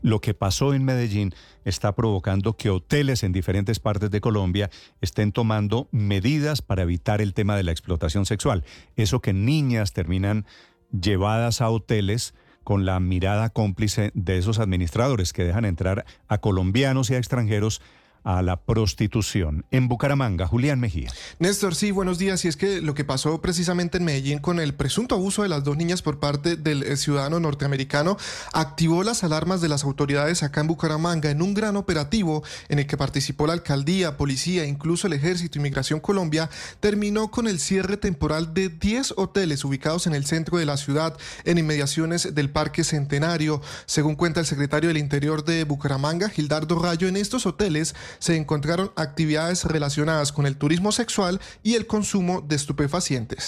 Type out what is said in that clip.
Lo que pasó en Medellín está provocando que hoteles en diferentes partes de Colombia estén tomando medidas para evitar el tema de la explotación sexual. Eso que niñas terminan llevadas a hoteles con la mirada cómplice de esos administradores que dejan entrar a colombianos y a extranjeros a la prostitución. En Bucaramanga, Julián Mejía. Néstor, sí, buenos días. Y es que lo que pasó precisamente en Medellín con el presunto abuso de las dos niñas por parte del ciudadano norteamericano activó las alarmas de las autoridades acá en Bucaramanga en un gran operativo en el que participó la alcaldía, policía, incluso el Ejército y Migración Colombia. Terminó con el cierre temporal de 10 hoteles ubicados en el centro de la ciudad, en inmediaciones del Parque Centenario. Según cuenta el secretario del Interior de Bucaramanga, Gildardo Rayo, en estos hoteles se encontraron actividades relacionadas con el turismo sexual y el consumo de estupefacientes.